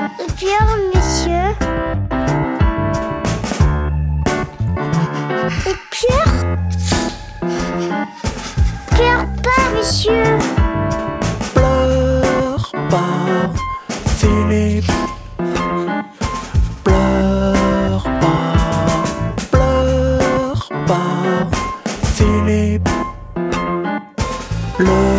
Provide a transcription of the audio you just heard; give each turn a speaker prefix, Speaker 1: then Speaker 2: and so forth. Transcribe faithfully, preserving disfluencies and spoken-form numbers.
Speaker 1: Bien, monsieur. Et Pierre? Pierre pas, monsieur.
Speaker 2: Pleure pas, Philippe. Pleure pas, pleure pas, Philippe. Le